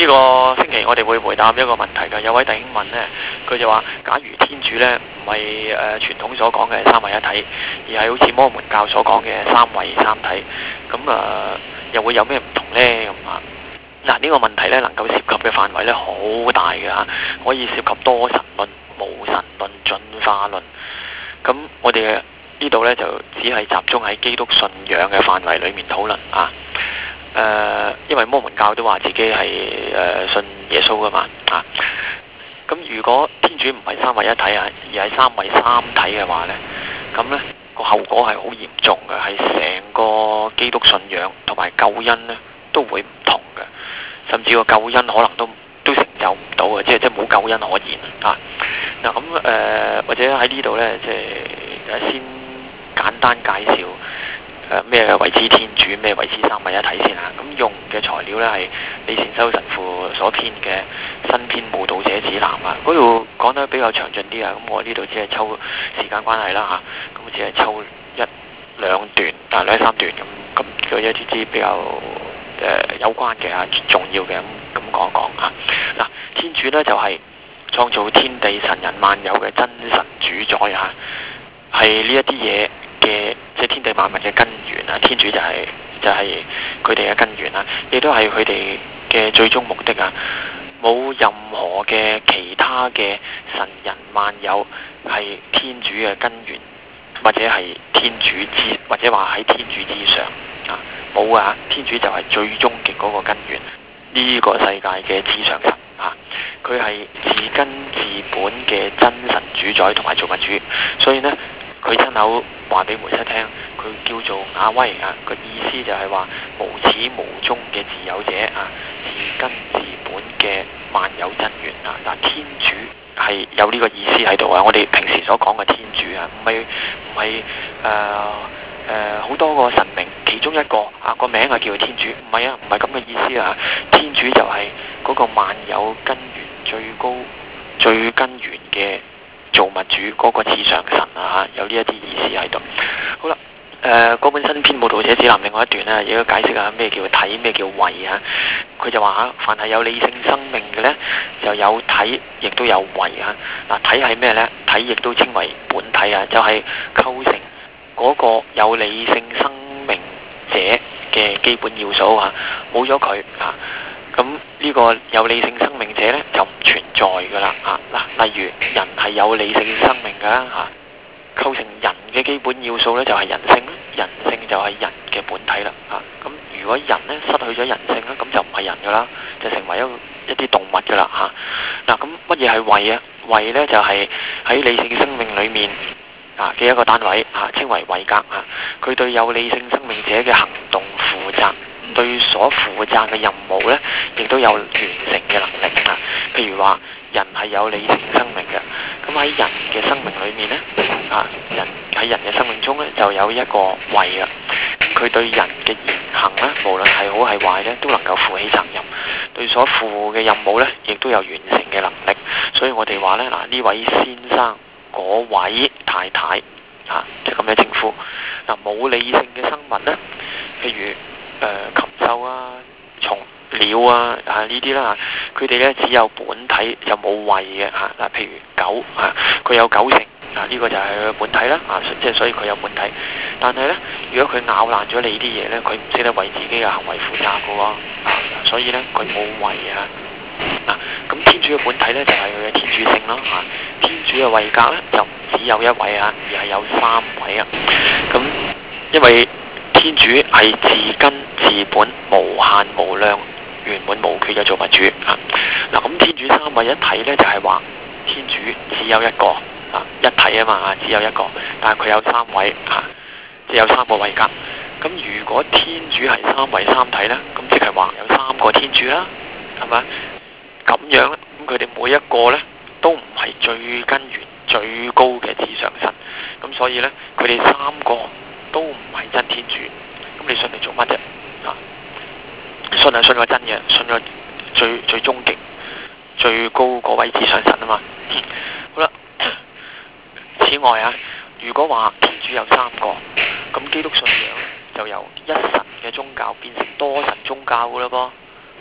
呢個星期我哋會回答一個問題嘅，有位弟兄問呢，佢就話：假如天主呢唔係傳統所講嘅三位一體，而係好似摩門教所講嘅三位三體，咁又會有咩唔同呢？咁啊？嗱，呢個問題呢能夠涉及嘅範圍呢好大嘅嚇，可以涉及多神論、無神論、進化論。咁我哋呢度呢，就只係集中喺基督信仰嘅範圍裡面討論啊。因為摩門教都話自己係信耶穌噶嘛啊。咁如果天主唔係三位一體啊，而係三位三體嘅話呢，咁呢個後果係好嚴重嘅，係成個基督信仰同埋救恩呢都會唔同嘅，甚至個救恩可能都成就唔到嘅，即係冇救恩可言啊。嗱咁或者喺呢度呢，即係先簡單介紹咩為之天主，咩為之三位一體先啊。咁用嘅材料呢係李善修神父所編嘅新編慕道者指南啊，嗰度講得比較詳盡啲啊。咁我呢度只係抽時間關係啦嚇，咁只係抽一兩段兩三段咁佢一啲比較有關嘅重要嘅咁講一講啊。嗱，天主呢就係創造天地神人萬有嘅真神主宰啊，係呢一啲嘢嘅即係天地萬物嘅根源啊。天主就係佢哋嘅根源啊，亦都係佢哋嘅最終目的啊。冇任何嘅其他嘅神人萬有係天主嘅根源，或者係天主之，或者話喺天主之上啊，冇啊！天主就係最終極嗰個根源，呢個世界嘅至上神啊，佢係自根自本嘅真神主宰同埋造物主，所以呢，佢親口話俾梅瑟聽，佢叫做亞威啊，個意思就係話無始無終嘅自有者啊，自根自本嘅萬有真源啊。嗱，天主係有呢個意思喺度啊。我哋平時所講嘅天主啊，唔係好多個神明其中一個啊，個名啊叫做天主，唔係啊，唔係咁嘅意思啊。天主就係嗰個萬有根源最高最根源嘅造物主，嗰個至上神啊，有呢一啲意思喺度。好啦，嗰本新編慕道者指南另外一段呢，亦都解釋下咩叫體，咩叫位啊。佢就話凡係有理性生命嘅呢，就有體，亦都有位啊。嗱，體係咩呢？體亦都稱為本體啊，就係構成嗰個有理性生命者嘅基本要素啊。冇咗佢啊，咁呢個有理性生命者呢，就唔存在噶啦啊。嗱，例如人係有理性生命噶啊，構成人嘅基本要素呢，就係人性啦，人性就係人嘅本體啦啊。咁如果人呢失去咗人性咧，咁就唔係人噶啦，就成為一啲動物噶啦嚇。嗱，咁乜嘢係位啊？位呢就係喺理性生命裏面嘅一個單位稱為位格啊。佢對有理性生命者嘅行動負責，對所負責嘅任務呢，亦都有完成嘅能力啊。譬如話人係有理性生命嘅，咁喺人嘅生命裏面呢，人喺人嘅生命中呢，就有一個位啊。佢對人嘅言行呢，無論係好係壞呢，都能夠負起責任，對所負嘅任務呢，亦都有完成嘅能力。所以我哋話呢，呢位先生，嗰位太太就咁樣稱呼。冇理性嘅生物呢，譬如禽獸啊、蟲鳥啊呢啲啦，佢哋呢只有本體就冇位嘅嗱，譬如狗佢有狗性呢個就係佢本體啦即係所以佢有本體。但係呢，如果佢咬爛咗你啲嘢呢，佢唔識得為自己嘅行為負責嘅喎所以呢，佢冇位咁天主嘅本體呢，就係佢嘅天主性啦天主嘅位格呢，就唔只有一位而係有三位咁因為天主係自根自本無限無量圓滿無缺嘅造物主咁天主三位一體呢，就係話天主只有一個一體啊嘛只有一個，但係佢有三位即係有三個位格。咁如果天主係三位三體呢，咁即係話有三個天主啦，係咪？咁樣呢，咁佢哋每一個呢，都唔係最根源最高嘅至上神，咁所以呢，佢哋三個都唔係真天主。咁你信嚟做乜啫？信係信個真嘅，信個最終極最高嗰位至上神啊嘛。好啦，此外如果話天主有三個，咁基督信仰就由一神嘅宗教變成多神宗教噶啦噃。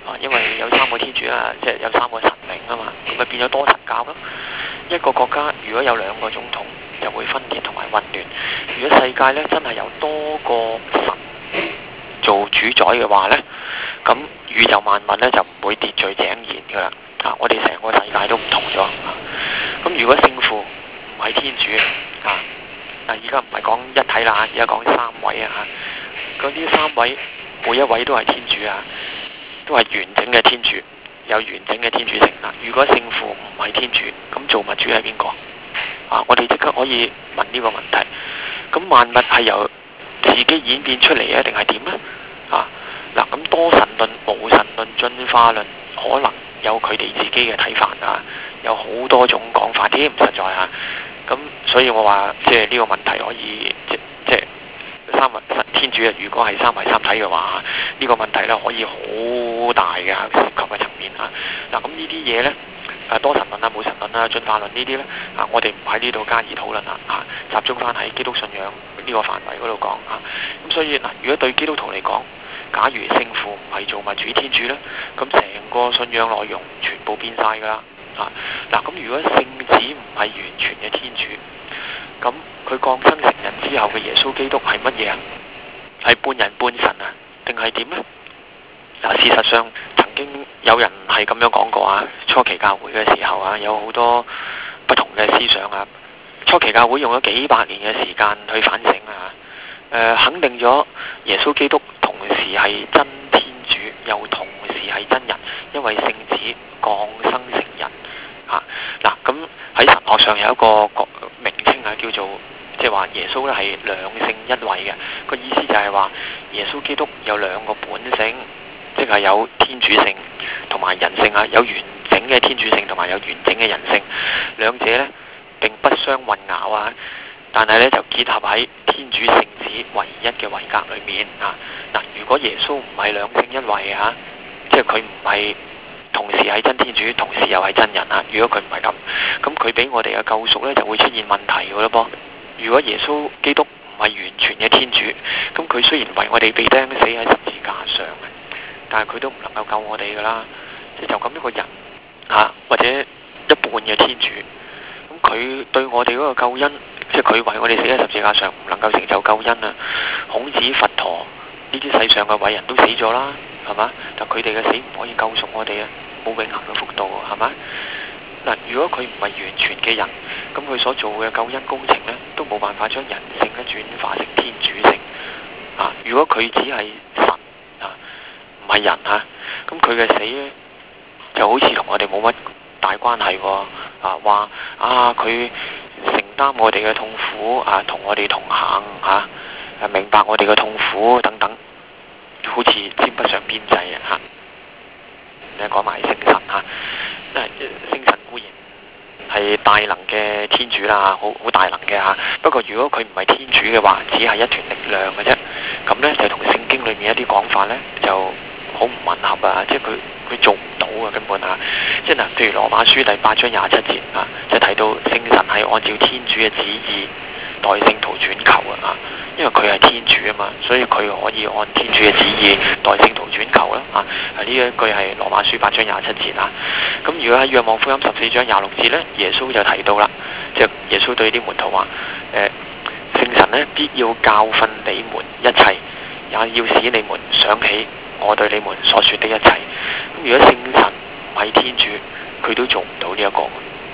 因為有三個天主啊，即係有三個神明啊嘛，咁咪變咗多神教咯。一個國家如果有兩個總統，就會分裂同埋混亂。如果世界呢真係有多個神做主宰嘅話呢，咁宇宙萬物呢就唔會秩序井然噶啦。我哋成個世界都唔同咗。咁如果聖父唔係天主而家唔係講一體啦，而家講三位嗰啲三位每一位都係天主都係完整嘅天主，有完整嘅天主性如果聖父唔係天主，咁造物主係邊個？我哋即刻可以問呢個問題。咁萬物係由自己演變出嚟嘅，定係點呢？咁多神論、無神論、進化論，可能有佢哋自己嘅睇法有好多種講法添，實在咁所以我話即係呢個問題可以即係三位天主如果係三位三體嘅話，呢個問題呢可以好大嘅涉及嘅層面咁呢啲嘢呢，多神論無神論進化論呢啲呢，我哋唔喺呢度加以討論集中翻喺基督信仰呢個範圍嗰度講咁所以如果對基督徒嚟講，假如聖父唔係造物主天主呢，咁成個信仰內容全部變晒噶啦咁如果聖子唔係完全嘅天主，咁佢降生成人之後嘅耶穌基督係乜嘢係半人半神定係點呢？事實上曾經有人係咁樣講過初期教會嘅時候有好多不同嘅思想初期教會用咗幾百年嘅時間去反省肯定咗耶穌基督同時係真天主，又同時係真人，因為聖子降生成人咁喺神學上有一個名稱叫做即係話耶穌咧係兩性一位嘅，個意思就係話耶穌基督有兩個本性，即係有天主性同埋人性有完整嘅天主性同埋有完整嘅人性，兩者呢並不相混淆但係呢就結合喺天主聖子唯一嘅位格裏面如果耶穌唔係兩性一位即係佢唔係同時係真天主，同時又係真人如果佢唔係咁佢俾我哋嘅救贖呢就會出現問題嘅咯噃。如果耶穌基督唔係完全嘅天主，咁佢雖然為我哋被釘死喺十字架上但係佢都唔能夠救我哋噶啦。就咁一個人或者一半嘅天主，咁佢對我哋嗰個救恩，即係佢為我哋死喺十字架上，唔能夠成就救恩孔子、佛陀呢啲世上嘅偉人都死咗啦，係嘛？但佢哋嘅死唔可以救贖我哋冇永恆嘅福度係嘛？如果佢唔係完全嘅人，咁佢所做嘅救恩工程呢，都冇辦法將人性咧轉化成天主性如果佢只係神唔係人咁佢嘅死呢，就好似同我哋冇乜大關係話佢承擔我哋嘅痛苦同我哋同行明白我哋嘅痛苦等等，好似沾不上邊際你講埋聖神聖神固然係大能嘅天主啦，好大能嘅不過如果佢唔係天主嘅話，只係一團力量嘅啫。咁呢，就同聖經裏面一啲講法呢，就好唔吻合即係佢做唔到根本即係譬如羅馬書第8章27節就提到聖神係按照天主嘅旨意代聖徒轉求因為佢係天主嘛，所以佢可以按天主嘅旨意代聖徒轉求啦呢一句係羅馬書8章27節咁如果喺若望福音14章26節呢，耶穌就提到啦，即係耶穌對啲門徒話聖神呢必要教訓你們一切，也要使你們想起我對你們所說的一切。咁如果聖神唔係天主，佢都做唔到呢一個。